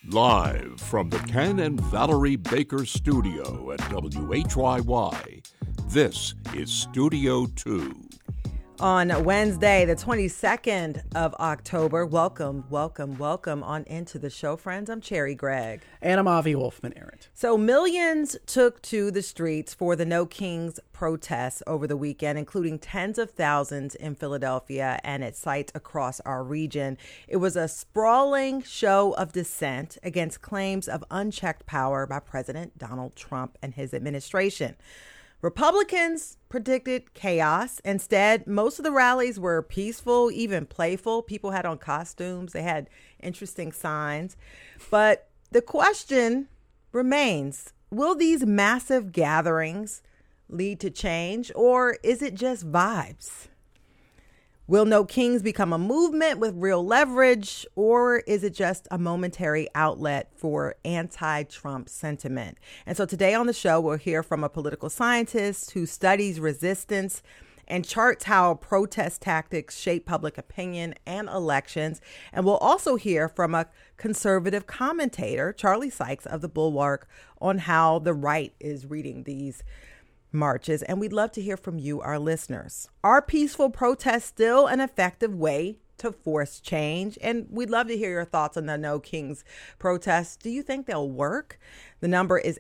Live from the Ken and Valerie Baker studio at WHYY, this is Studio 2. On Wednesday, the 22nd of October, welcome on into the show, friends. I'm Cherry Gregg. And I'm Avi Wolfman-Arent. So millions took to the streets for the No Kings protests over the weekend, including tens of thousands in Philadelphia and at sites across our region. It was a sprawling show of dissent against claims of unchecked power by President Donald Trump and his administration. Republicans predicted chaos. Instead, most of the rallies were peaceful, even playful. People had on costumes. They had interesting signs. But the question remains, will these massive gatherings lead to change, or is it just vibes? Will No Kings become a movement with real leverage, or is it just a momentary outlet for anti-Trump sentiment? And so today on the show, we'll hear from a political scientist who studies resistance and charts how protest tactics shape public opinion and elections. And we'll also hear from a conservative commentator, Charlie Sykes of The Bulwark, on how the right is reading these marches. And we'd love to hear from you, our listeners. Are peaceful protests still an effective way to force change? And we'd love to hear your thoughts on the No Kings protests. Do you think they'll work? The number is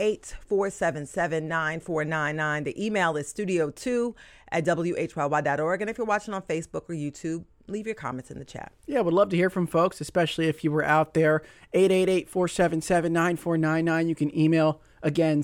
888-477-9499. The email is studio2@whyy.org. And if you're watching on Facebook or YouTube, leave your comments in the chat. Yeah, would love to hear from folks, especially if you were out there. 888-477-9499. You can email, again,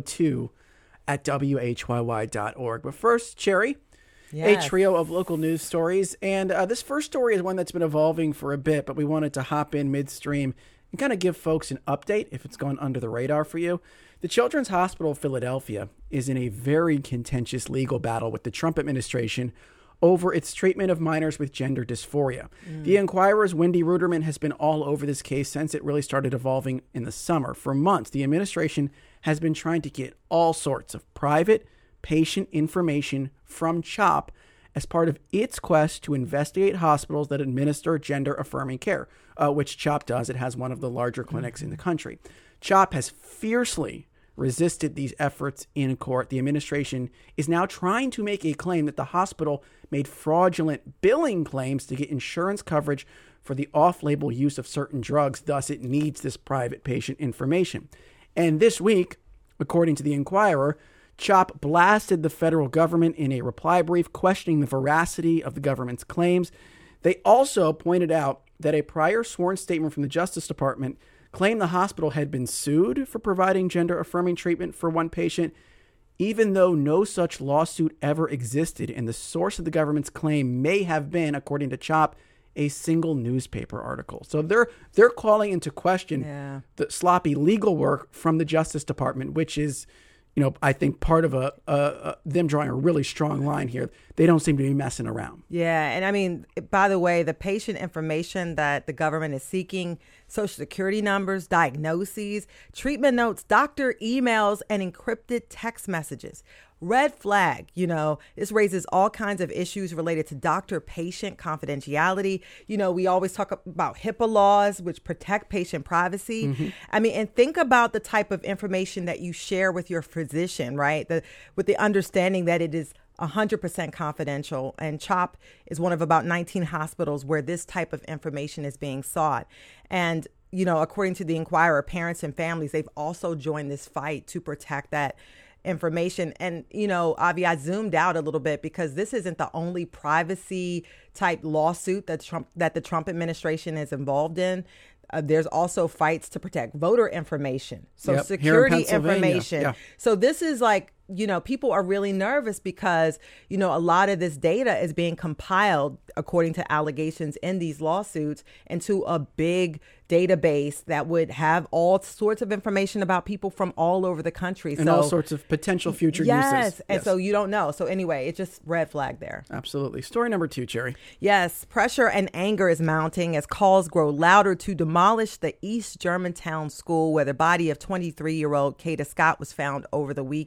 studio2@whyy.org. But first, Cherry, Yes. A trio of local news stories. And this first story is one that's been evolving for a bit, but we wanted to hop in midstream and kind of give folks an update if it's gone under the radar for you. The Children's Hospital of Philadelphia is in a very contentious legal battle with the Trump administration over its treatment of minors with gender dysphoria. The Enquirer's Wendy Ruderman has been all over this case since it really started evolving in the summer. For months, the administration has been trying to get all sorts of private patient information from CHOP as part of its quest to investigate hospitals that administer gender-affirming care, which CHOP does. It has one of the larger clinics in the country. CHOP has fiercely resisted these efforts in court. The administration is now trying to make a claim that the hospital made fraudulent billing claims to get insurance coverage for the off-label use of certain drugs. Thus, it needs this private patient information. And this week, according to the Enquirer, CHOP blasted the federal government in a reply brief questioning the veracity of the government's claims. They also pointed out that a prior sworn statement from the Justice Department claimed the hospital had been sued for providing gender-affirming treatment for one patient, even though no such lawsuit ever existed. And the source of the government's claim may have been, according to CHOP, a single newspaper article. So they're calling into question the sloppy legal work from the Justice Department, which is, I think part of them drawing a really strong line here. They don't seem to be messing around. Yeah. And I mean, by the way, the patient information that the government is seeking, social security numbers, diagnoses, treatment notes, doctor emails, and encrypted text messages. Red flag, this raises all kinds of issues related to doctor-patient confidentiality. We always talk about HIPAA laws, which protect patient privacy. Mm-hmm. I mean, and think about the type of information that you share with your physician, right? With the understanding that it is 100% confidential. And CHOP is one of about 19 hospitals where this type of information is being sought. And, according to the Enquirer, parents and families, they've also joined this fight to protect that information. And, Avi, I zoomed out a little bit because this isn't the only privacy type lawsuit that the Trump administration is involved in. There's also fights to protect voter information, so security information. Yeah. So this is like, people are really nervous because, a lot of this data is being compiled, according to allegations in these lawsuits, into a big database that would have all sorts of information about people from all over the country. And all sorts of potential future uses. Yes. And so you don't know. So anyway, it's just red flag there. Absolutely. Story number 2, Cherry. Yes. Pressure and anger is mounting as calls grow louder to demolish the East Germantown school where the body of 23-year-old Kata Scott was found over the weekend.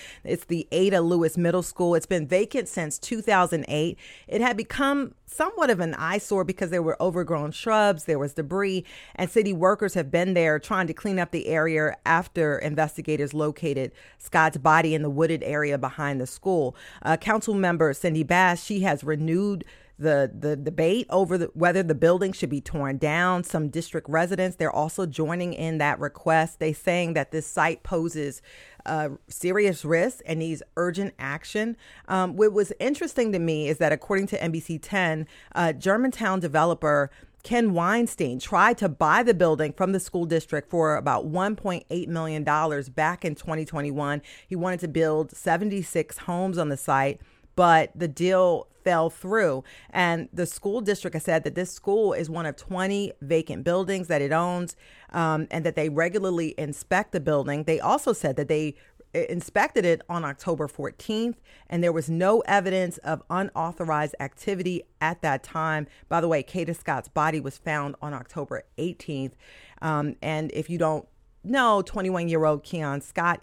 It's the Ada Lewis Middle School. It's been vacant since 2008. It had become somewhat of an eyesore because there were overgrown shrubs, there was debris, and city workers have been there trying to clean up the area after investigators located Scott's body in the wooded area behind the school. Council member Cindy Bass, she has renewed the debate over whether the building should be torn down. Some district residents, they're also joining in that request. They're saying that this site poses serious risk and needs urgent action. What was interesting to me is that according to NBC 10, Germantown developer Ken Weinstein tried to buy the building from the school district for about $1.8 million back in 2021. He wanted to build 76 homes on the site, but the deal fell through. And the school district has said that this school is one of 20 vacant buildings that it owns, and that they regularly inspect the building. They also said that they inspected it on October 14th, and there was no evidence of unauthorized activity at that time. By the way, Kata Scott's body was found on October 18th. And if you don't know, 21-year-old Keon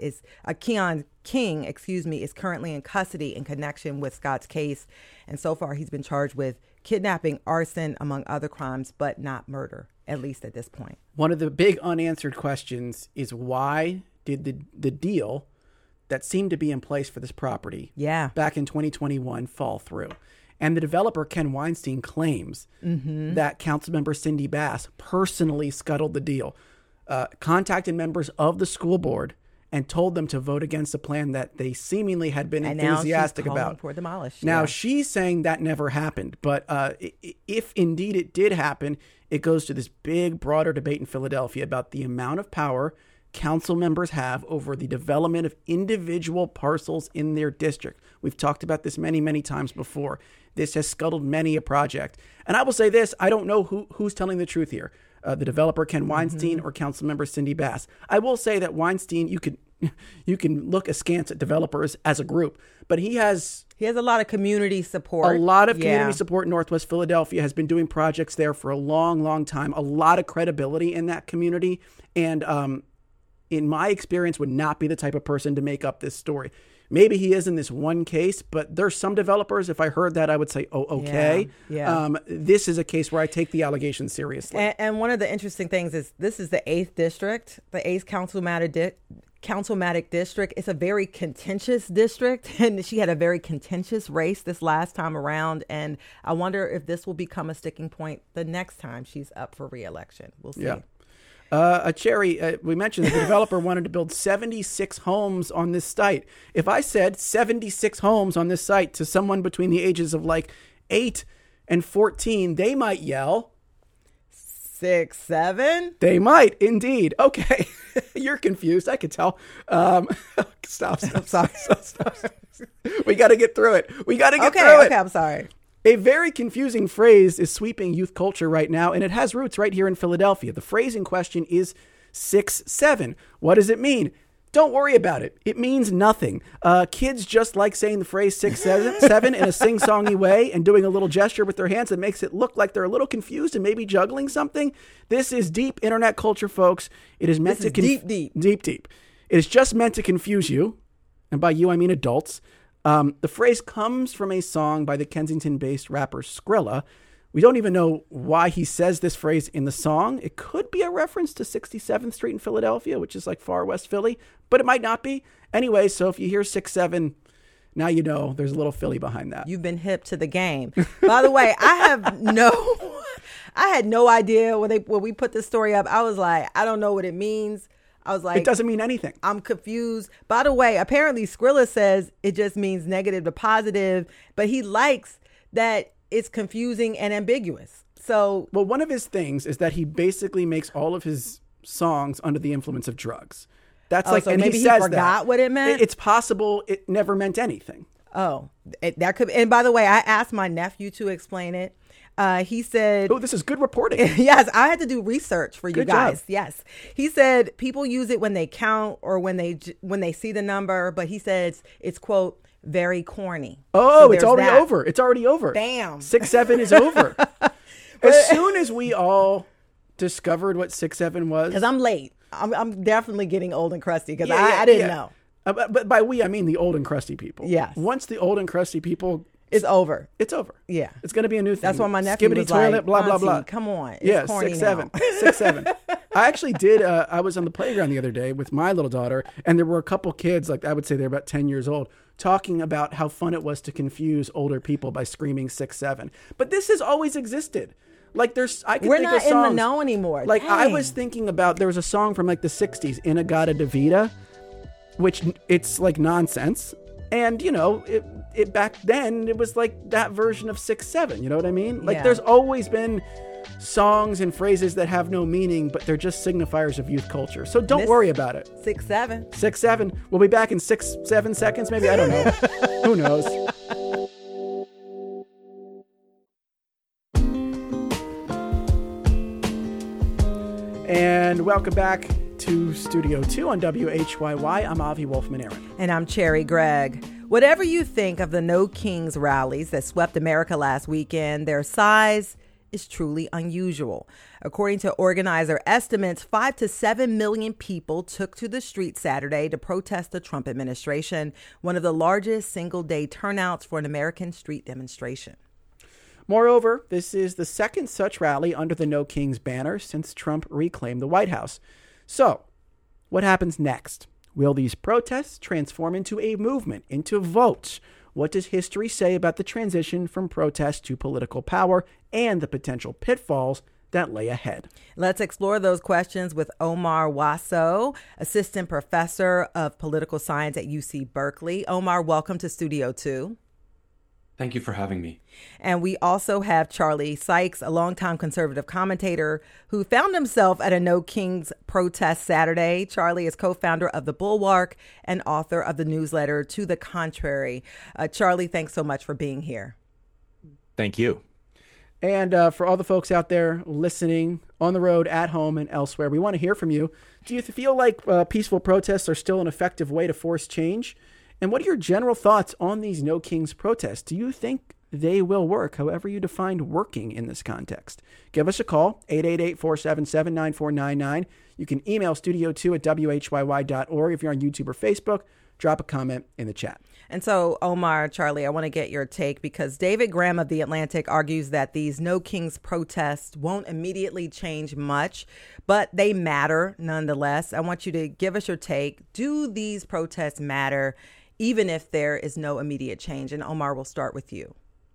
King, is currently in custody in connection with Scott's case. And so far, he's been charged with kidnapping, arson, among other crimes, but not murder, at least at this point. One of the big unanswered questions is why did the deal that seemed to be in place for this property back in 2021 fall through? And the developer, Ken Weinstein, claims that Councilmember Cindy Bass personally scuttled the deal, contacted members of the school board and told them to vote against a plan that they seemingly had been enthusiastic about. For demolished. Now, she's saying that never happened. But if indeed it did happen, it goes to this big, broader debate in Philadelphia about the amount of power council members have over the development of individual parcels in their district. We've talked about this many, many times before. This has scuttled many a project. And I will say this, I don't know who's telling the truth here. The developer, Ken Weinstein, or Councilmember Cindy Bass. I will say that Weinstein, you can look askance at developers as a group, but he has a lot of community support. A lot of community support in Northwest Philadelphia, has been doing projects there for a long, long time. A lot of credibility in that community. And in my experience, would not be the type of person to make up this story. Maybe he is in this one case, but there's some developers, if I heard that, I would say, oh, okay. Yeah. This is a case where I take the allegations seriously. And one of the interesting things is this is the 8th district, the 8th councilmatic district. It's a very contentious district, and she had a very contentious race this last time around. And I wonder if this will become a sticking point the next time she's up for re-election. We'll see. Yeah. Cherry, we mentioned that the developer wanted to build 76 homes on this site. If I said 76 homes on this site to someone between the ages of like 8 and 14, they might yell 6, 7. They might indeed. Okay. You're confused. I could tell. Stop. We got to get through it. Okay, I'm sorry. A very confusing phrase is sweeping youth culture right now, and it has roots right here in Philadelphia. The phrase in question is 6-7. What does it mean? Don't worry about it. It means nothing. Kids just like saying the phrase 6-7 in a sing-songy way and doing a little gesture with their hands that makes it look like they're a little confused and maybe juggling something. This is deep internet culture, folks. It is meant to deep. Deep. It is just meant to confuse you, and by you I mean adults. The phrase comes from a song by the Kensington-based rapper Skrilla. We don't even know why he says this phrase in the song. It could be a reference to 67th Street in Philadelphia, which is like far west Philly, but it might not be. Anyway, so if you hear 6-7, now you know there's a little Philly behind that. You've been hip to the game. By the way, I had no idea when we put this story up. I was like, I don't know what it means. I was like, it doesn't mean anything. I'm confused. By the way, apparently Skrilla says it just means negative to positive, but he likes that it's confusing and ambiguous. So, well, one of his things is that he basically makes all of his songs under the influence of drugs. That's like, so and maybe he says forgot what it meant. It's possible it never meant anything. Oh, that could. And by the way, I asked my nephew to explain it. He said, "Oh, this is good reporting." Yes, I had to do research for you good guys. Job. Yes, he said people use it when they count or when they see the number, but he says it's quote very corny. Oh, so it's already over. It's already over. Damn, 6-7 is over. As soon as we all discovered what 6-7 was, because I'm late. I'm definitely getting old and crusty because I didn't know. But by we, I mean the old and crusty people. Yes. Once the old and crusty people... It's over. It's over. Yeah. It's going to be a new thing. That's why my nephew Skibbity was toilet, like, blah, blah, blah. come on. It's corny 6'7". now. 6'7". I actually did, I was on the playground the other day with my little daughter, and there were a couple kids, like I would say they're about 10 years old, talking about how fun it was to confuse older people by screaming 6'7". But this has always existed. Like I can We're think not of songs, in the know anymore. Like I Dang. was thinking about, there was a song from like the 60s, In-A-Gadda-Da-Vida, which it's like nonsense. And, you know, it back then, it was like that version of 6'7", you know what I mean? Like there's always been songs and phrases that have no meaning, but they're just signifiers of youth culture. So don't worry about it. 6'7". 6'7". We'll be back in 6-7 seconds, maybe. I don't know. Who knows? And welcome back to Studio 2 on WHYY. I'm Avi Wolfman-Aaron. And I'm Cherry Gregg. Whatever you think of the No Kings rallies that swept America last weekend, their size is truly unusual. According to organizer estimates, 5 to 7 million people took to the street Saturday to protest the Trump administration, one of the largest single-day turnouts for an American street demonstration. Moreover, this is the second such rally under the No Kings banner since Trump reclaimed the White House. So, what happens next? Will these protests transform into a movement, into votes? What does history say about the transition from protest to political power and the potential pitfalls that lay ahead? Let's explore those questions with Omar Wasso, assistant professor of political science at UC Berkeley. Omar, welcome to Studio 2. Thank you for having me. And we also have Charlie Sykes, a longtime conservative commentator who found himself at a No Kings protest Saturday. Charlie is co-founder of The Bulwark and author of the newsletter To the Contrary. Charlie, thanks so much for being here. Thank you. And for all the folks out there listening on the road, at home, and elsewhere, we want to hear from you. Do you feel like peaceful protests are still an effective way to force change? And what are your general thoughts on these No Kings protests? Do you think they will work, however you define working in this context? Give us a call, 888-477-9499. You can email studio2@whyy.org. If you're on YouTube or Facebook, drop a comment in the chat. And so, Omar, Charlie, I want to get your take because David Graham of The Atlantic argues that these No Kings protests won't immediately change much, but they matter nonetheless. I want you to give us your take. Do these protests matter, even if there is no immediate change? And Omar, we'll start with you.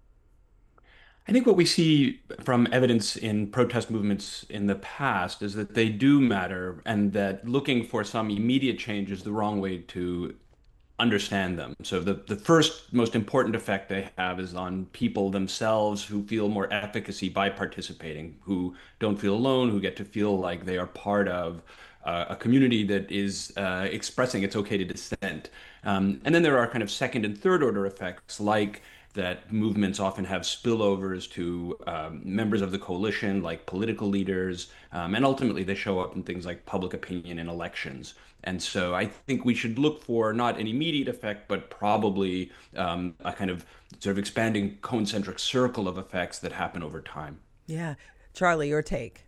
I think what we see from evidence in protest movements in the past is that they do matter and that looking for some immediate change is the wrong way to understand them. So the first most important effect they have is on people themselves who feel more efficacy by participating, who don't feel alone, who get to feel like they are part of a community that is expressing it's okay to dissent. And then there are kind of second and third order effects, like that movements often have spillovers to members of the coalition, like political leaders, and ultimately they show up in things like public opinion in elections. And so I think we should look for not an immediate effect, but probably a kind of sort of expanding concentric circle of effects that happen over time. Yeah. Charlie, your take.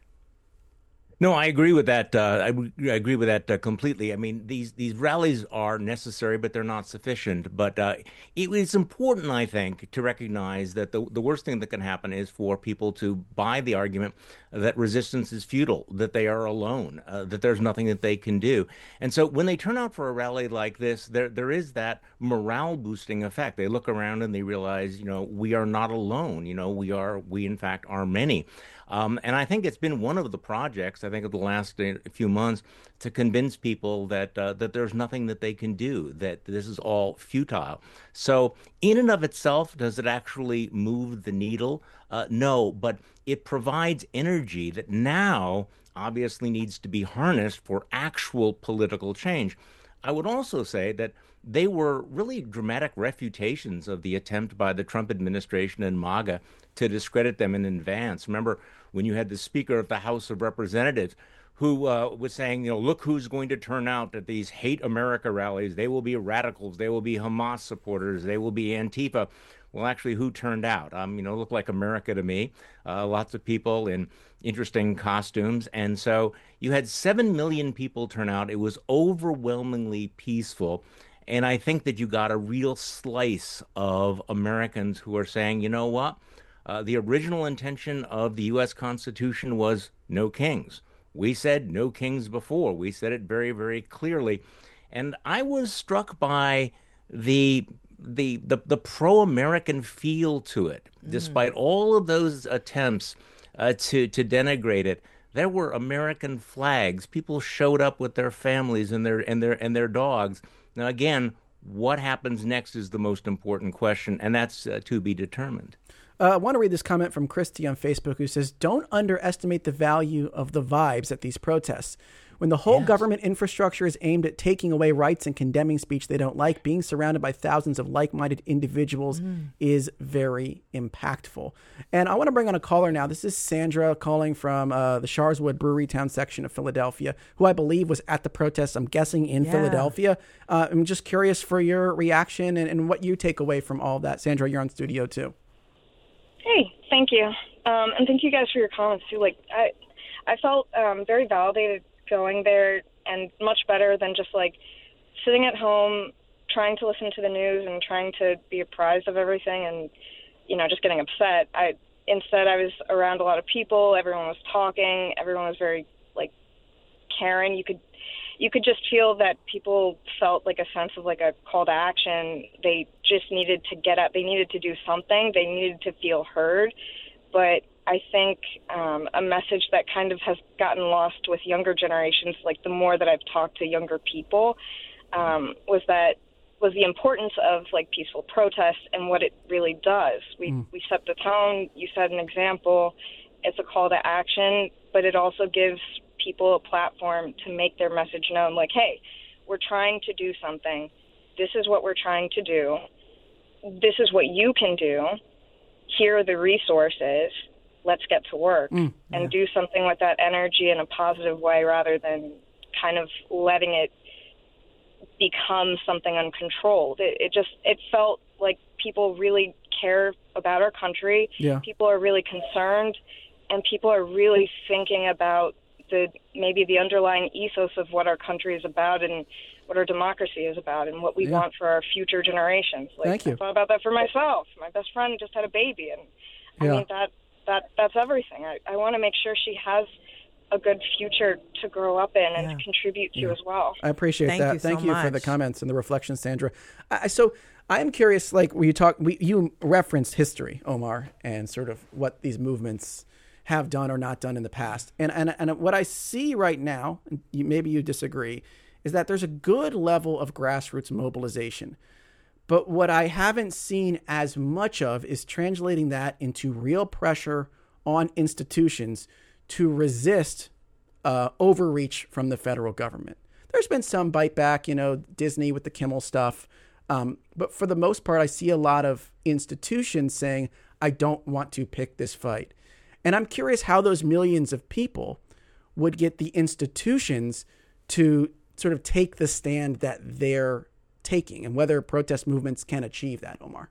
No, I agree with that. I agree with that completely. I mean, these rallies are necessary, but they're not sufficient. But it's important, I think, to recognize that the worst thing that can happen is for people to buy the argument that resistance is futile, that they are alone, that there's nothing that they can do. And so when they turn out for a rally like this, there is that morale boosting effect. They look around and they realize, we are not alone. We in fact are many. And I think it's been one of the projects, I think, of the last few months to convince people that there's nothing that they can do, that this is all futile. So in and of itself, does it actually move the needle? No, but it provides energy that now obviously needs to be harnessed for actual political change. I would also say that they were really dramatic refutations of the attempt by the Trump administration and MAGA to discredit them in advance. Remember when you had the Speaker of the House of Representatives who was saying, look who's going to turn out at these Hate America rallies. They will be radicals. They will be Hamas supporters. They will be Antifa. Well, actually, who turned out? Looked like America to me. Lots of people in interesting costumes. And so you had 7 million people turn out. It was overwhelmingly peaceful. And I think that you got a real slice of Americans who are saying, you know what? The original intention of the U.S. Constitution was no kings. We said no kings before. We said it very, very clearly. And I was struck by the pro-American feel to it, despite all of those attempts to denigrate it. There were American flags. People showed up with their families and their dogs. Now, again, what happens next is the most important question, and that's to be determined. I want to read this comment from Christy on Facebook who says, don't underestimate the value of the vibes at these protests. When the whole government infrastructure is aimed at taking away rights and condemning speech they don't like, being surrounded by thousands of like-minded individuals is very impactful. And I want to bring on a caller now. This is Sandra calling from the Sharswood Brewerytown section of Philadelphia, who I believe was at the protests, I'm guessing, in Philadelphia. I'm just curious for your reaction and what you take away from all of that. Sandra, you're on Studio 2. Hey, thank you. And thank you guys for your comments, too. Like, I felt very validated going there, and much better than just, like, sitting at home, trying to listen to the news and trying to be apprised of everything and, you know, just getting upset. Instead, I was around a lot of people. Everyone was talking. Everyone was very, like, caring. You could just feel that people felt like a sense of like a call to action. They just needed to get up. They needed to do something. They needed to feel heard. But I think a message that kind of has gotten lost with younger generations, like the more that I've talked to younger people, was the importance of like peaceful protest and what it really does. We set the tone. You set an example. It's a call to action, but it also gives people a platform to make their message known, like, hey, we're trying to do something. This is what we're trying to do. This is what you can do. Here are the resources. Let's get to work and do something with that energy in a positive way rather than kind of letting it become something uncontrolled. It felt like people really care about our country. Yeah. People are really concerned, and people are really thinking about maybe the underlying ethos of what our country is about and what our democracy is about and what we want for our future generations. Like, Thank you. I thought about that for myself. My best friend just had a baby, and I mean, that's everything. I want to make sure she has a good future to grow up in and to contribute to as well. I appreciate that. Thank you for the comments and the reflections, Sandra. So I'm curious, like you referenced history, Omar, and sort of what these movements have done or not done in the past. And what I see right now, and maybe you disagree, is that there's a good level of grassroots mobilization. But what I haven't seen as much of is translating that into real pressure on institutions to resist overreach from the federal government. There's been some bite back, Disney with the Kimmel stuff. But for the most part, I see a lot of institutions saying, I don't want to pick this fight. And I'm curious how those millions of people would get the institutions to sort of take the stand that they're taking, and whether protest movements can achieve that, Omar.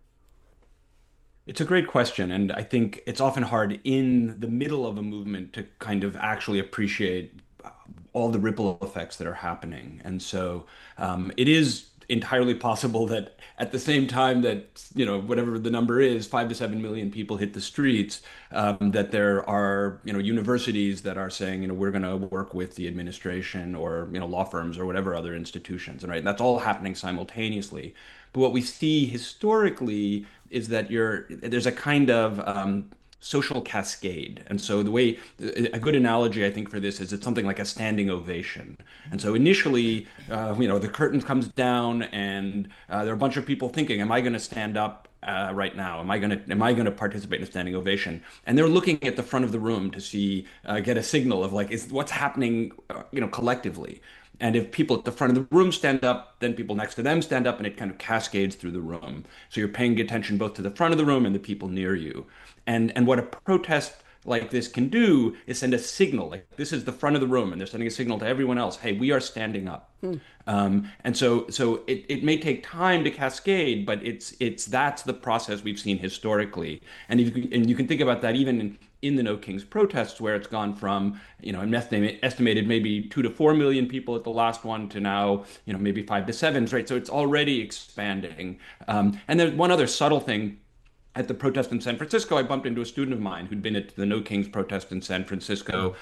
It's a great question, and I think it's often hard in the middle of a movement to kind of actually appreciate all the ripple effects that are happening. And so it is entirely possible that at the same time that, whatever the number is, 5 to 7 million people hit the streets, that there are, universities that are saying, we're going to work with the administration or, law firms or whatever other institutions. And right, that's all happening simultaneously. But what we see historically is that there's a kind of social cascade. And so a good analogy, I think, for this is it's something like a standing ovation. And so initially, the curtain comes down and there are a bunch of people thinking, am I going to stand up right now? Am I going to participate in a standing ovation? And they're looking at the front of the room to see, get a signal of what's happening, collectively. And if people at the front of the room stand up, then people next to them stand up, and it kind of cascades through the room. So you're paying attention both to the front of the room and the people near you. And what a protest like this can do is send a signal, like this is the front of the room, and they're sending a signal to everyone else, hey, we are standing up. And so it may take time to cascade, but that's the process we've seen historically. And you can think about that even in the No Kings protests, where it's gone from, an estimated maybe 2 to 4 million people at the last one to now, maybe 5 to 7, right? So it's already expanding. And there's one other subtle thing. At the protest in San Francisco, I bumped into a student of mine who'd been at the No Kings protest in San Francisco,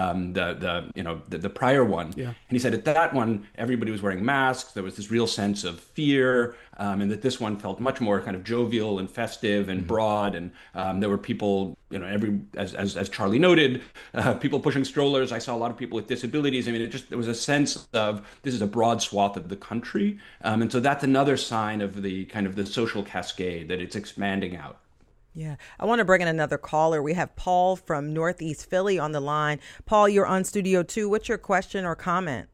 the prior one. Yeah. And he said at that one, everybody was wearing masks. There was this real sense of fear, and that this one felt much more kind of jovial and festive and broad. And there were people, as Charlie noted, people pushing strollers. I saw a lot of people with disabilities. I mean, there was a sense of this is a broad swath of the country, and so that's another sign of the kind of the social cascade, that it's expanding out. Yeah. I want to bring in another caller. We have Paul from Northeast Philly on the line. Paul, you're on Studio 2. What's your question or comment?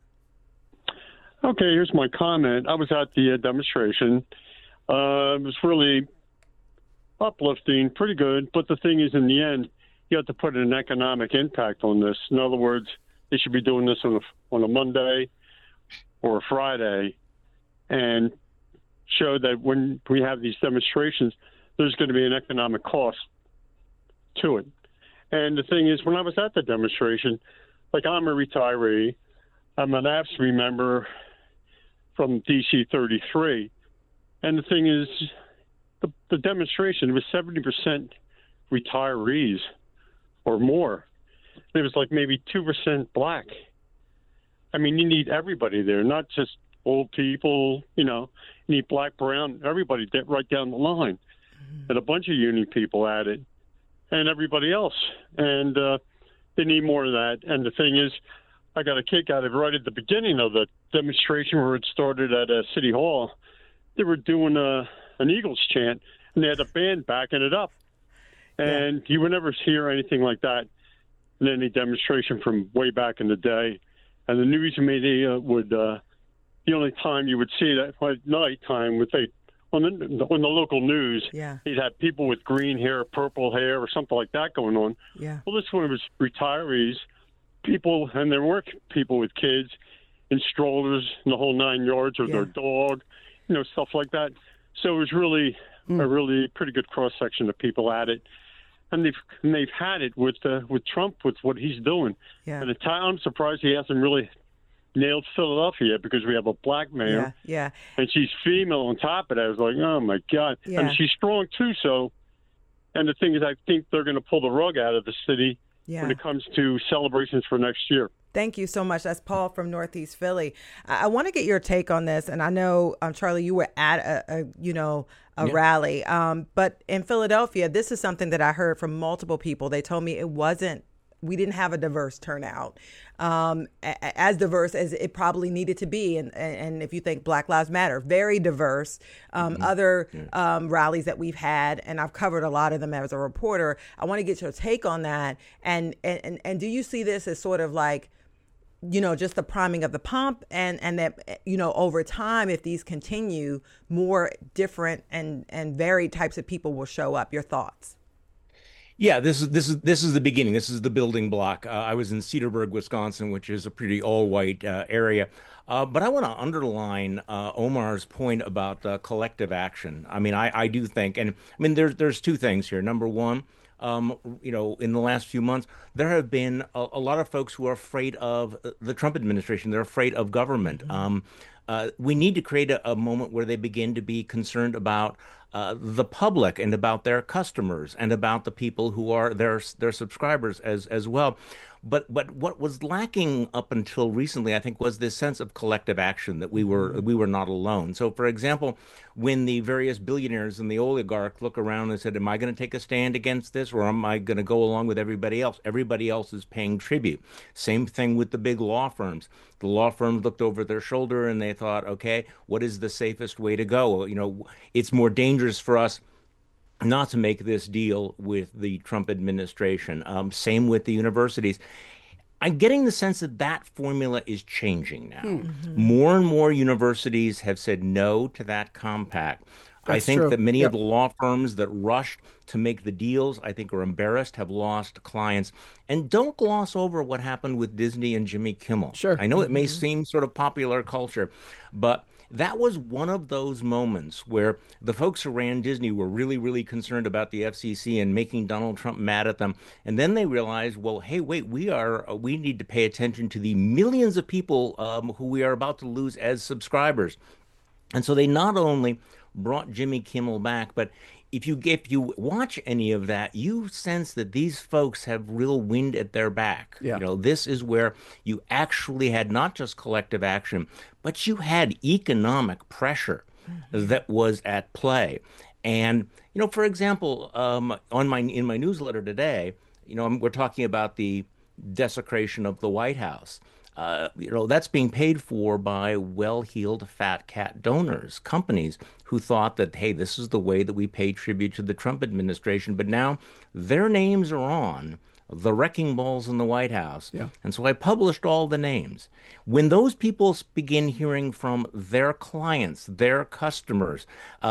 Okay, here's my comment. I was at the demonstration. It was really uplifting, pretty good. But the thing is, in the end, you have to put an economic impact on this. In other words, they should be doing this on a Monday or a Friday and show that when we have these demonstrations, there's going to be an economic cost to it. And the thing is, when I was at the demonstration, like, I'm a retiree, I'm an AFSCME member from DC 33. And the thing is, the demonstration was 70% retirees or more. It was like maybe 2% black. I mean, you need everybody there, not just old people, you need black, brown, everybody right down the line. And a bunch of union people at it, and everybody else. And they need more of that. And the thing is, I got a kick out of it right at the beginning of the demonstration where it started at City Hall. They were doing an Eagles chant, and they had a band backing it up. And you would never hear anything like that in any demonstration from way back in the day. And the news media would, the only time you would see that at nighttime would they, on the local news, he'd have people with green hair, purple hair, or something like that going on. Yeah. Well, this one was retirees, people, and there were people with kids in strollers and the whole 9 yards, or their dog, stuff like that. So it was really a really pretty good cross section of people at it, and they've had it with Trump, with what he's doing. Yeah. And I'm surprised he hasn't really nailed Philadelphia, because we have a black mayor. Yeah. And she's female on top of that. I was like, oh my God. Yeah. And she's strong too. So, and the thing is, I think they're going to pull the rug out of the city when it comes to celebrations for next year. Thank you so much. That's Paul from Northeast Philly. I want to get your take on this. And I know, Charlie, you were at a rally. But in Philadelphia, this is something that I heard from multiple people. They told me we didn't have a diverse turnout, as diverse as it probably needed to be. And if you think Black Lives Matter, very diverse. Other rallies that we've had, and I've covered a lot of them as a reporter. I want to get your take on that. And do you see this as sort of like, just the priming of the pump, and that, over time, if these continue, more different and varied types of people will show up? Your thoughts? Yeah, this is the beginning. This is the building block. I was in Cedarburg, Wisconsin, which is a pretty all-white area. But I want to underline Omar's point about collective action. I mean, I do think, and I mean, there's two things here. Number one, in the last few months, there have been a lot of folks who are afraid of the Trump administration. They're afraid of government. We need to create a moment where they begin to be concerned about the public and about their customers and about the people who are their subscribers as well. But what was lacking up until recently, I think, was this sense of collective action, that we were not alone. So, for example, when the various billionaires and the oligarchs look around and said, am I going to take a stand against this, or am I going to go along with everybody else? Everybody else is paying tribute. Same thing with the big law firms. The law firms looked over their shoulder and they thought, okay, what is the safest way to go? It's more dangerous for us not to make this deal with the Trump administration. Same with the universities. I'm getting the sense that formula is changing now. Mm-hmm. More and more universities have said no to that compact. I think that many of the law firms that rushed to make the deals, I think, are embarrassed, have lost clients. And don't gloss over what happened with Disney and Jimmy Kimmel. Sure. I know it may seem sort of popular culture, but that was one of those moments where the folks who ran Disney were really, really concerned about the FCC and making Donald Trump mad at them. And then they realized, well, hey, wait, we need to pay attention to the millions of people who we are about to lose as subscribers. And so they not only brought Jimmy Kimmel back, but if you watch any of that, you sense that these folks have real wind at their back. Yeah. This is where you actually had not just collective action, but you had economic pressure that was at play. And for example, in my newsletter today, we're talking about the desecration of the White House. That's being paid for by well-heeled fat cat donors, companies who thought that, hey, this is the way that we pay tribute to the Trump administration. But now their names are on the wrecking balls in the White House. Yeah. And so I published all the names. When those people begin hearing from their clients, their customers,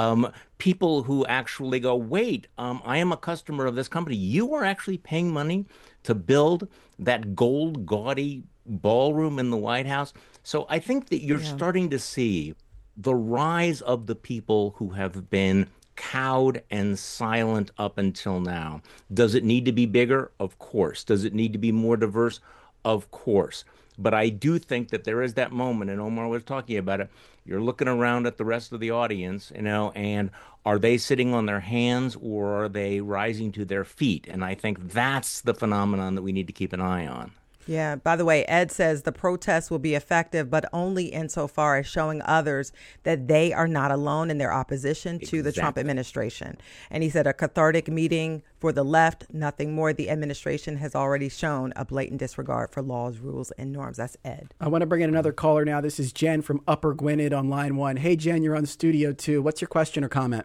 people who actually go, wait, I am a customer of this company. You are actually paying money to build that gold, gaudy ballroom in the White House. So I think that you're starting to see the rise of the people who have been cowed and silent up until now. Does it need to be bigger? Of course. Does it need to be more diverse? Of course. But I do think that there is that moment, and Omar was talking about it. You're looking around at the rest of the audience, and are they sitting on their hands or are they rising to their feet? And I think that's the phenomenon that we need to keep an eye on. Yeah. By the way, Ed says the protests will be effective, but only insofar as showing others that they are not alone in their opposition to the Trump administration. And he said a cathartic meeting for the left, nothing more. The administration has already shown a blatant disregard for laws, rules, and norms. That's Ed. I want to bring in another caller now. This is Jen from Upper Gwinnett on line 1. Hey, Jen, you're on Studio 2. What's your question or comment?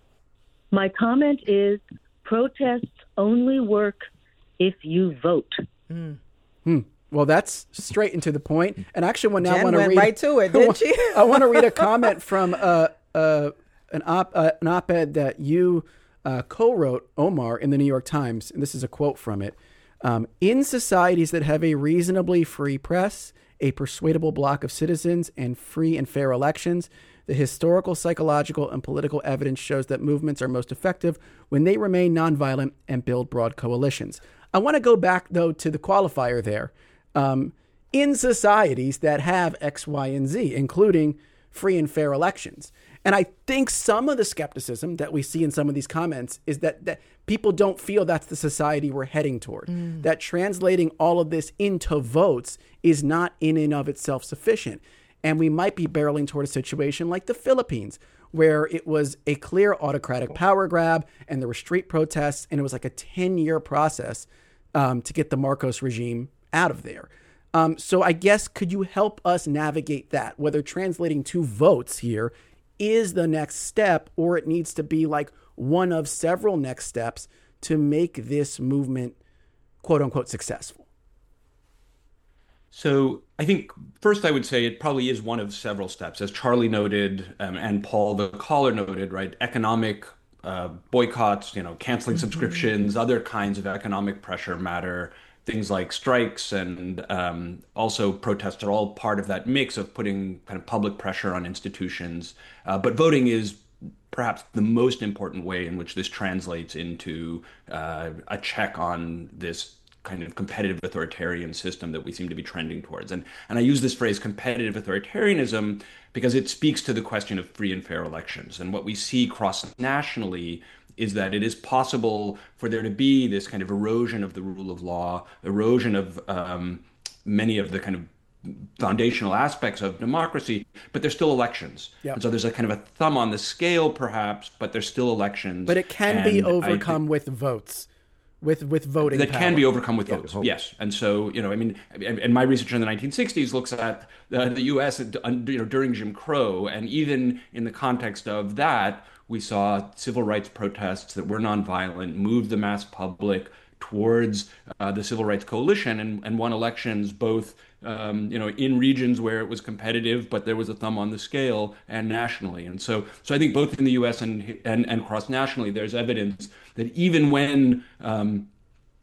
My comment is protests only work if you vote. Well, that's straight and to the point. And actually, Jen went right to it, didn't she? I want to read a comment from an op-ed that you co-wrote, Omar, in the New York Times. And this is a quote from it. In societies that have a reasonably free press, a persuadable bloc of citizens, and free and fair elections, the historical, psychological, and political evidence shows that movements are most effective when they remain nonviolent and build broad coalitions. I want to go back, though, to the qualifier there. In societies that have X, Y, and Z, including free and fair elections. And I think some of the skepticism that we see in some of these comments is that people don't feel that's the society we're heading toward. That translating all of this into votes is not in and of itself sufficient. And we might be barreling toward a situation like the Philippines, where it was a clear autocratic power grab and there were street protests, and it was like a 10-year process to get the Marcos regime out of there. So I guess, could you help us navigate that, whether translating to votes here is the next step, or it needs to be like one of several next steps to make this movement, quote unquote, successful? So I think first I would say it probably is one of several steps, as Charlie noted, and Paul, the caller, noted, right? Economic boycotts, canceling subscriptions, other kinds of economic pressure matter. Things like strikes and also protests are all part of that mix of putting kind of public pressure on institutions. But voting is perhaps the most important way in which this translates into a check on this kind of competitive authoritarian system that we seem to be trending towards. And I use this phrase competitive authoritarianism because it speaks to the question of free and fair elections. And what we see cross-nationally is that it is possible for there to be this kind of erosion of the rule of law, erosion of many of the kind of foundational aspects of democracy, but there's still elections. Yep. And so there's a kind of a thumb on the scale, perhaps, but there's still elections. But it can be overcome with votes. With voting that power. Can be overcome with votes, yes. And so, and my research in the 1960s looks at the U.S. During Jim Crow, and even in the context of that, we saw civil rights protests that were nonviolent move the mass public towards the Civil Rights Coalition and won elections both in regions where it was competitive, but there was a thumb on the scale, and nationally. And so I think both in the U.S. and cross-nationally, there's evidence that even when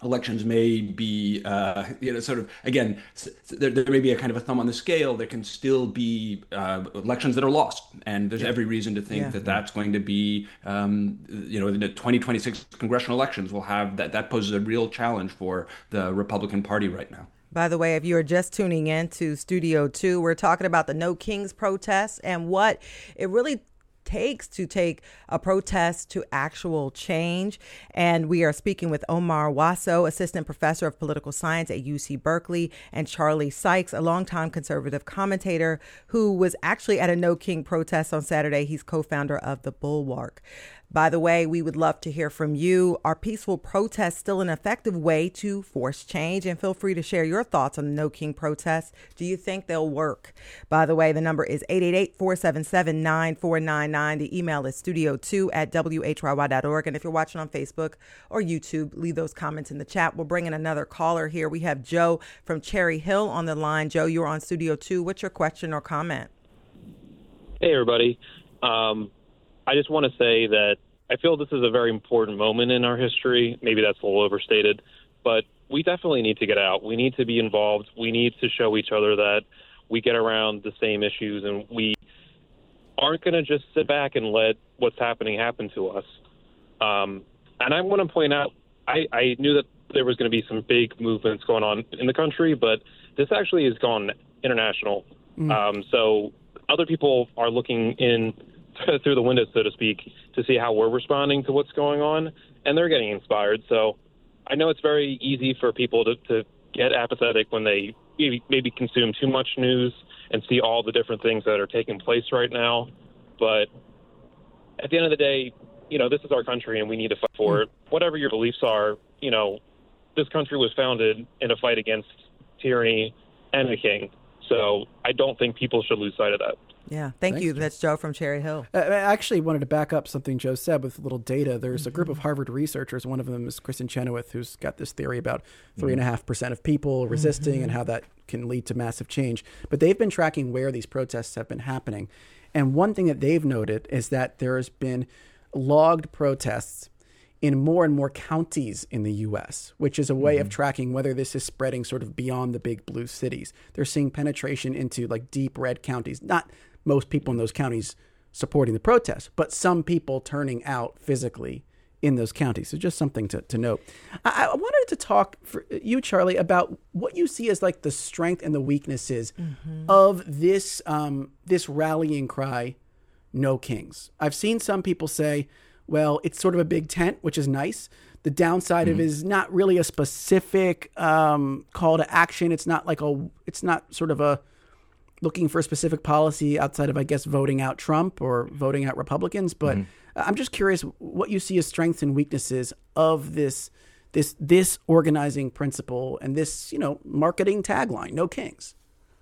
elections may be, sort of, again, there may be a kind of a thumb on the scale. There can still be elections that are lost. And there's every reason to think that that's going to be, in the 2026 congressional elections, will have that poses a real challenge for the Republican Party right now. By the way, if you are just tuning in to Studio 2, we're talking about the No Kings protests and what it really takes to take a protest to actual change. And we are speaking with Omar Wasso, assistant professor of political science at UC Berkeley, and Charlie Sykes, a longtime conservative commentator who was actually at a No King protest on Saturday. He's co-founder of The Bulwark. By the way, we would love to hear from you. Are peaceful protests still an effective way to force change? And feel free to share your thoughts on the No King protests. Do you think they'll work? By the way, the number is 888-477-9499. The email is studio2@whyy.org. And if you're watching on Facebook or YouTube, leave those comments in the chat. We'll bring in another caller here. We have Joe from Cherry Hill on the line. Joe, you're on Studio 2. What's your question or comment? Hey, everybody. I just want to say that I feel this is a very important moment in our history. Maybe that's a little overstated, but we definitely need to get out. We need to be involved. We need to show each other that we get around the same issues, and we aren't going to just sit back and let what's happening happen to us. And I want to point out, I knew that there was going to be some big movements going on in the country, but this actually has gone international. So other people are looking in through the window, so to speak, to see how we're responding to what's going on, and they're getting inspired. So I know it's very easy for people to get apathetic when they maybe consume too much news and see all the different things that are taking place right now. But at the end of the day, this is our country, and we need to fight for it. Whatever your beliefs are, this country was founded in a fight against tyranny and the king. So I don't think people should lose sight of that. Yeah, thanks, you. That's Joe from Cherry Hill. I actually wanted to back up something Joe said with a little data. There's a group of Harvard researchers. One of them is Kristen Chenoweth, who's got this theory about 3.5% of people resisting and how that can lead to massive change. But they've been tracking where these protests have been happening. And one thing that they've noted is that there has been logged protests in more and more counties in the U.S., which is a way of tracking whether this is spreading sort of beyond the big blue cities. They're seeing penetration into like deep red counties, not most people in those counties supporting the protests, but some people turning out physically in those counties. So just something to note. I wanted to talk for you, Charlie, about what you see as like the strength and the weaknesses of this this rallying cry, No Kings. I've seen some people say, well, it's sort of a big tent, which is nice. The downside of it is not really a specific call to action. It's not like it's not sort of a looking for a specific policy outside of, I guess, voting out Trump or voting out Republicans. But I'm just curious what you see as strengths and weaknesses of this organizing principle and this, marketing tagline, No Kings.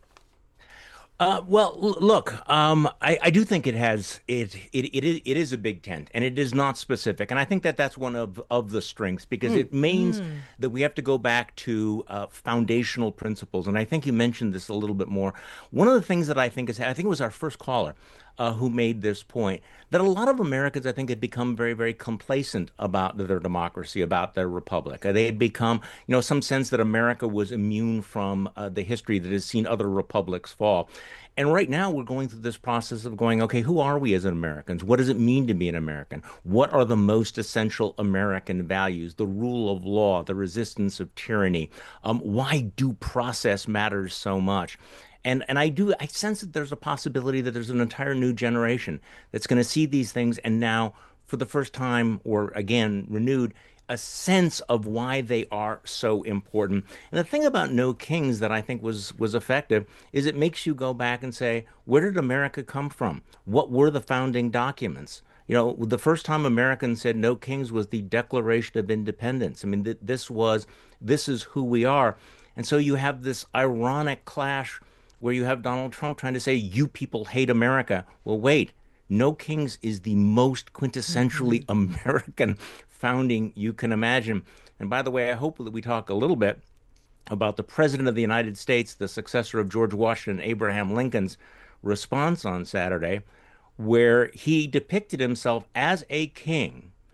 Well, look, I do think it is a big tent, and it is not specific. And I think that's one of the strengths, because it means that we have to go back to foundational principles. And I think you mentioned this a little bit more. One of the things that I think it was our first caller who made this point, that a lot of Americans, I think, had become very, very complacent about their democracy, about their republic. They had become, some sense that America was immune from the history that has seen other republics fall. And right now we're going through this process of going, okay, who are we as Americans? What does it mean to be an American? What are the most essential American values? The rule of law, the resistance of tyranny. Why due process matters so much? And I sense that there's a possibility that there's an entire new generation that's going to see these things and now, for the first time, or again, renewed, a sense of why they are so important. And the thing about No Kings that I think was effective is it makes you go back and say, where did America come from? What were the founding documents? The first time Americans said No Kings was the Declaration of Independence. I mean, this is who we are. And so you have this ironic clash where you have Donald Trump trying to say, you people hate America. Well, wait, No Kings is the most quintessentially American founding you can imagine. And by the way, I hope that we talk a little bit about the President of the United States, the successor of George Washington, Abraham Lincoln's response on Saturday, where he depicted himself as a king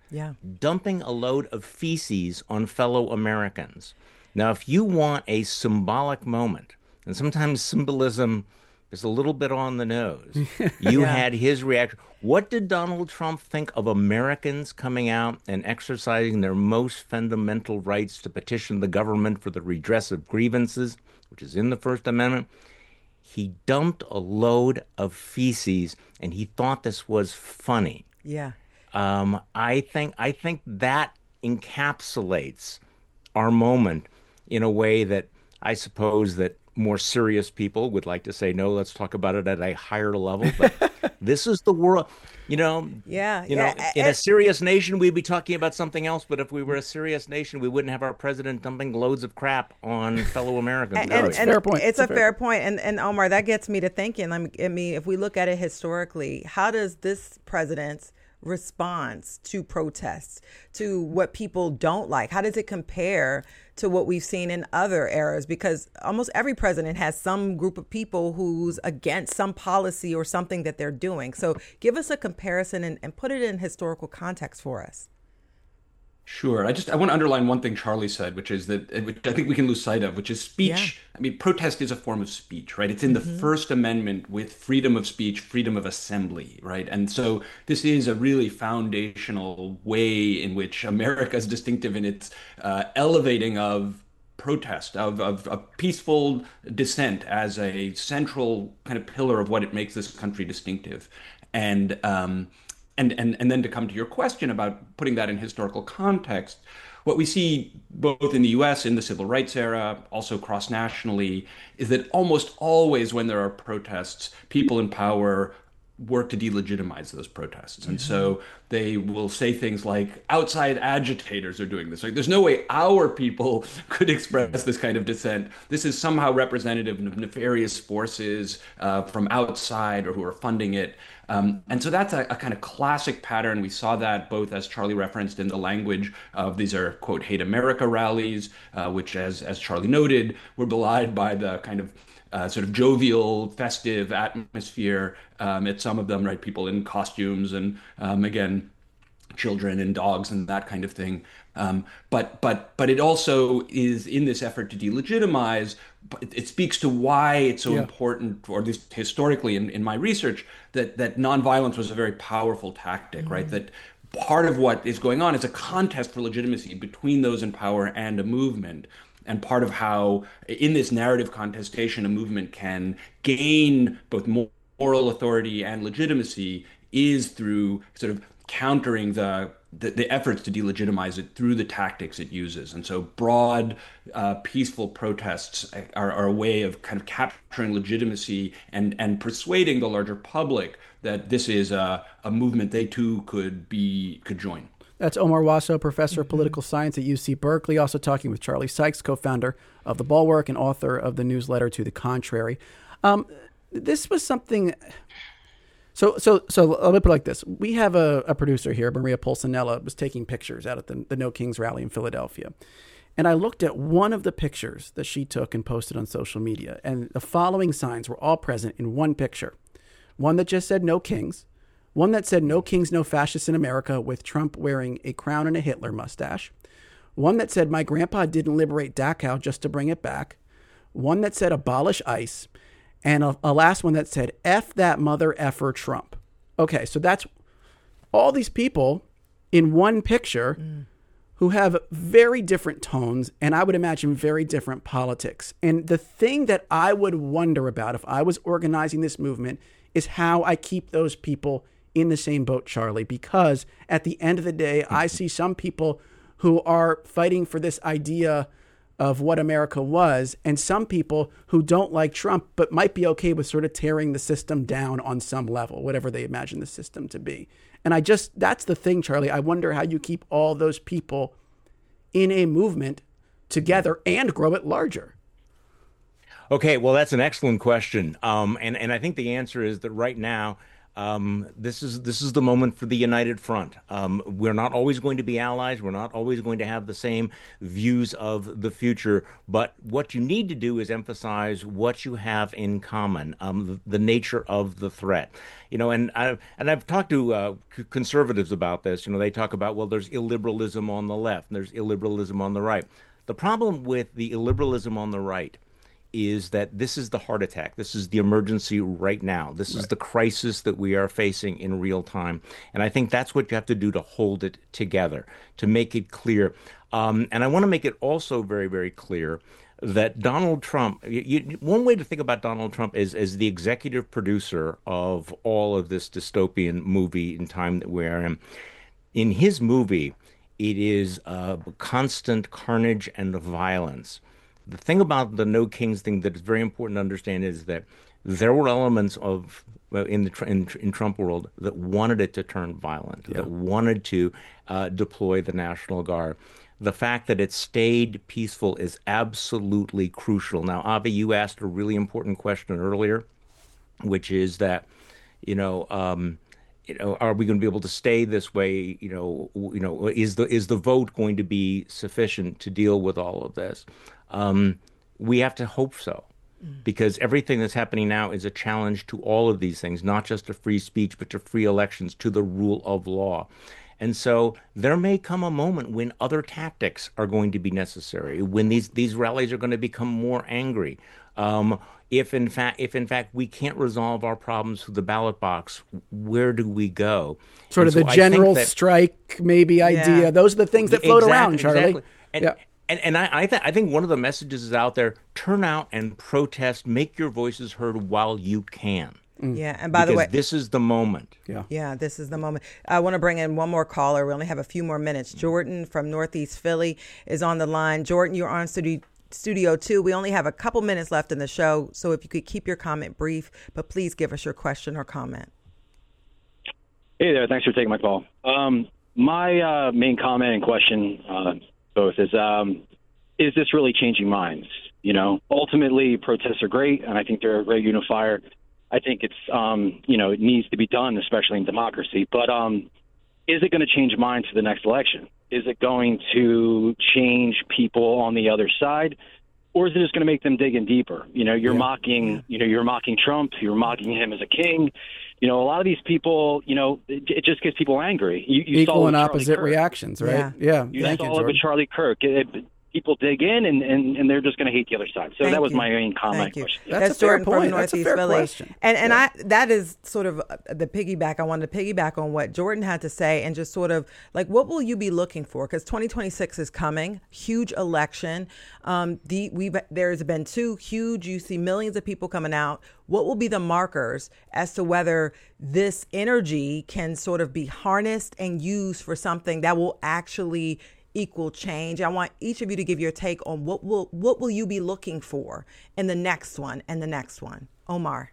dumping a load of feces on fellow Americans. Now, if you want a symbolic moment, and sometimes symbolism is a little bit on the nose, you had his reaction. What did Donald Trump think of Americans coming out and exercising their most fundamental rights to petition the government for the redress of grievances, which is in the First Amendment? He dumped a load of feces, and he thought this was funny. Yeah. I think that encapsulates our moment in a way that I suppose that more serious people would like to say, no, let's talk about it at a higher level. But this is the world, in a serious nation, we'd be talking about something else. But if we were a serious nation, we wouldn't have our president dumping loads of crap on fellow Americans. It's a fair point. And Omar, that gets me to thinking, I mean, if we look at it historically, how does this president's response to protests, to what people don't like, how does it compare to what we've seen in other eras? Because almost every president has some group of people who's against some policy or something that they're doing. So give us a comparison and put it in historical context for us. Sure. I want to underline one thing Charlie said, which is that, which I think we can lose sight of, which is speech. Yeah. I mean, protest is a form of speech, right? It's in the First Amendment with freedom of speech, freedom of assembly, right? And so this is a really foundational way in which America is distinctive in its elevating of protest, of peaceful dissent as a central kind of pillar of what it makes this country distinctive. And then to come to your question about putting that in historical context, what we see both in the US in the civil rights era, also cross-nationally, is that almost always when there are protests, people in power work to delegitimize those protests. And so they will say things like, outside agitators are doing this. Like, there's no way our people could express this kind of dissent. This is somehow representative of nefarious forces from outside or who are funding it. And so that's a kind of classic pattern. We saw that both, as Charlie referenced, in the language of these are, quote, hate America rallies, which, as Charlie noted, were belied by the kind of sort of jovial, festive atmosphere at some of them, right? People in costumes and, again, children and dogs and that kind of thing. But it also is in this effort to delegitimize. It speaks to why it's so important, or at least historically in my research, that nonviolence was a very powerful tactic, right? That part of what is going on is a contest for legitimacy between those in power and a movement. And part of how, in this narrative contestation, a movement can gain both moral authority and legitimacy is through sort of countering the efforts to delegitimize it through the tactics it uses. And so broad, peaceful protests are a way of kind of capturing legitimacy and persuading the larger public that this is a movement they too could join. That's Omar Wasow, professor of political science at UC Berkeley, also talking with Charlie Sykes, co-founder of The Bulwark and author of the newsletter To the Contrary. This was something... So let me put it like this. We have a producer here, Maria Pulcinella, was taking pictures out at the No Kings rally in Philadelphia. And I looked at one of the pictures that she took and posted on social media, and the following signs were all present in one picture. One that just said No Kings, one that said No Kings, No Fascists in America with Trump wearing a crown and a Hitler mustache. One that said My grandpa didn't liberate Dachau just to bring it back. One that said Abolish ICE. And a last one that said F that mother effer Trump. Okay, so that's all these people in one picture who have very different tones and I would imagine very different politics. And the thing that I would wonder about if I was organizing this movement is how I keep those people in the same boat, Charlie, because at the end of the day, I see some people who are fighting for this idea of what America was, and some people who don't like Trump but might be okay with sort of tearing the system down on some level, whatever they imagine the system to be. And that's the thing, Charlie. I wonder how you keep all those people in a movement together and grow it larger. Okay, well, that's an excellent question. And I think the answer is that right now, This is the moment for the united front. We're not always going to be allies. We're not always going to have the same views of the future. But what you need to do is emphasize what you have in common, the nature of the threat. And I've talked to conservatives about this. They talk about, well, there's illiberalism on the left and there's illiberalism on the right. The problem with the illiberalism on the right is that this is the heart attack. This is the emergency right now. This is the crisis that we are facing in real time. And I think that's what you have to do to hold it together, to make it clear. And I want to make it also very, very clear that Donald Trump, one way to think about Donald Trump is as the executive producer of all of this dystopian movie in time that we are in. In his movie, it is constant carnage and violence. The thing about the No Kings thing that is very important to understand is that there were elements of in Trump world that wanted it to turn violent, that wanted to deploy the National Guard. The fact that it stayed peaceful is absolutely crucial. Now, Avi, you asked a really important question earlier, which is that, are we going to be able to stay this way? Is the vote going to be sufficient to deal with all of this? We have to hope so, because everything that's happening now is a challenge to all of these things, not just to free speech, but to free elections, to the rule of law. And so there may come a moment when other tactics are going to be necessary, when these rallies are going to become more angry. If in fact we can't resolve our problems through the ballot box, where do we go? Sort of the general strike maybe idea. Those are the things that float around, Charlie. Exactly. And I think one of the messages is out there: turn out and protest, make your voices heard while you can. Yeah, and by the way, this is the moment. Yeah, this is the moment. I want to bring in one more caller. We only have a few more minutes. Jordan from Northeast Philly is on the line. Jordan, you're on Studio 2. We only have a couple minutes left in the show, so if you could keep your comment brief, but please give us your question or comment. Hey there, thanks for taking my call. My main comment and question both is this really changing minds? Ultimately, protests are great, and I think they're a great unifier. I think it's, it needs to be done, especially in democracy. But is it going to change minds for the next election? Is it going to change people on the other side? Or is it just going to make them dig in deeper? You're mocking Trump. You're mocking him as a king. A lot of these people, it just gets people angry. You Equal and opposite reactions, right? Yeah. You saw it with Charlie Kirk. People dig in and they're just going to hate the other side. So that was my main comment. Question. That's Jordan from Northeast Philly. And that is sort of the piggyback. I wanted to piggyback on what Jordan had to say and just sort of like, what will you be looking for? Because 2026 is coming, huge election. There's been two huge, you see millions of people coming out. What will be the markers as to whether this energy can sort of be harnessed and used for something that will actually equal change? I want each of you to give your take on what will you be looking for in the next one and the next one. Omar.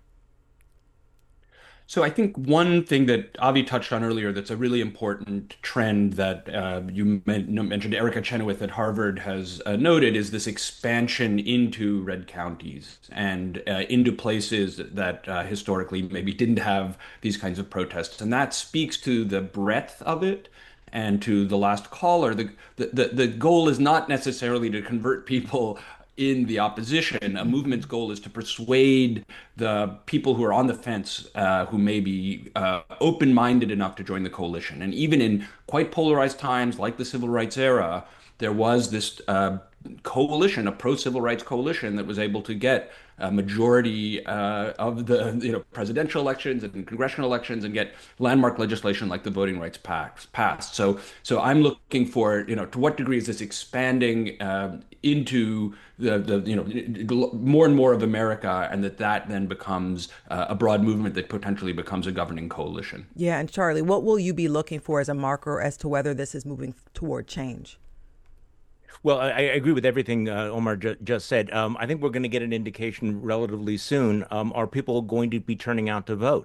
So I think one thing that Avi touched on earlier that's a really important trend that you mentioned, Erica Chenoweth at Harvard has noted, is this expansion into red counties and into places that historically maybe didn't have these kinds of protests. And that speaks to the breadth of it. And to the last caller, the goal is not necessarily to convert people in the opposition. A movement's goal is to persuade the people who are on the fence, who may be open-minded enough to join the coalition. And even in quite polarized times like the civil rights era, there was this coalition, a pro-civil rights coalition that was able to get a majority of the presidential elections and congressional elections and get landmark legislation like the Voting Rights Act passed. So I'm looking for, to what degree is this expanding into the more and more of America, and that then becomes a broad movement that potentially becomes a governing coalition. Yeah, and Charlie, what will you be looking for as a marker as to whether this is moving toward change? Well, I agree with everything Omar just said. I think we're going to get an indication relatively soon. Are people going to be turning out to vote?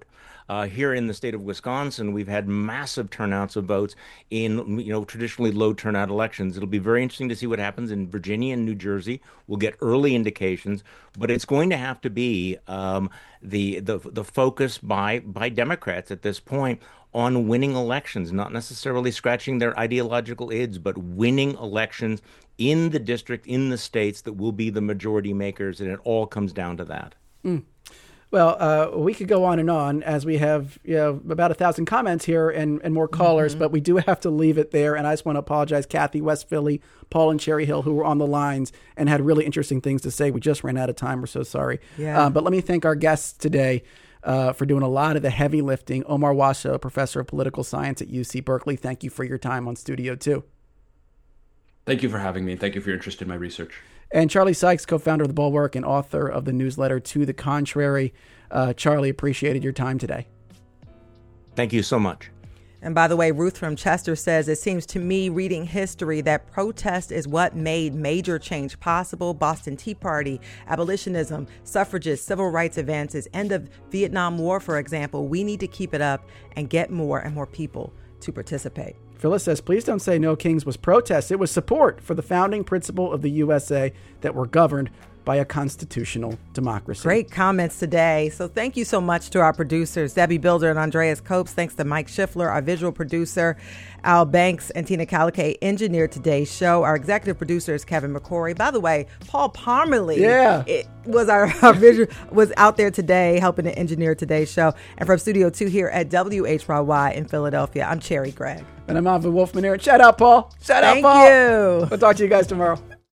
Here in the state of Wisconsin, we've had massive turnouts of votes in traditionally low turnout elections. It'll be very interesting to see what happens in Virginia and New Jersey. We'll get early indications, but it's going to have to be the focus by Democrats at this point on winning elections, not necessarily scratching their ideological ids, but winning elections in the district, in the states that will be the majority makers, and it all comes down to that. Well, we could go on as we have about 1,000 comments here and more callers, but we do have to leave it there. And I just want to apologize, Kathy, West Philly, Paul, and Cherry Hill, who were on the lines and had really interesting things to say. We just ran out of time. We're so sorry. Yeah. But let me thank our guests today for doing a lot of the heavy lifting. Omar Washoe, professor of political science at UC Berkeley. Thank you for your time on Studio 2. Thank you for having me. Thank you for your interest in my research. And Charlie Sykes, co-founder of The Bulwark and author of the newsletter To the Contrary. Charlie, appreciated your time today. Thank you so much. And by the way, Ruth from Chester says, it seems to me reading history that protest is what made major change possible. Boston Tea Party, abolitionism, suffragists, civil rights advances, end of Vietnam War, for example. We need to keep it up and get more and more people to participate. Phyllis says, please don't say No Kings was protest. It was support for the founding principle of the USA that we're governed by a constitutional democracy. Great comments today. So thank you so much to our producers, Debbie Builder and Andreas Copes. Thanks to Mike Schiffler, our visual producer, Al Banks and Tina Calicay engineered today's show. Our executive producer is Kevin McCrory. By the way, Paul Parmalee was out there today helping to engineer today's show. And from Studio 2 here at WHYY in Philadelphia, I'm Cherry Gregg. And I'm Alvin Wolfman here. Shout out, Paul. Shout out, Paul. Thank you. We'll talk to you guys tomorrow.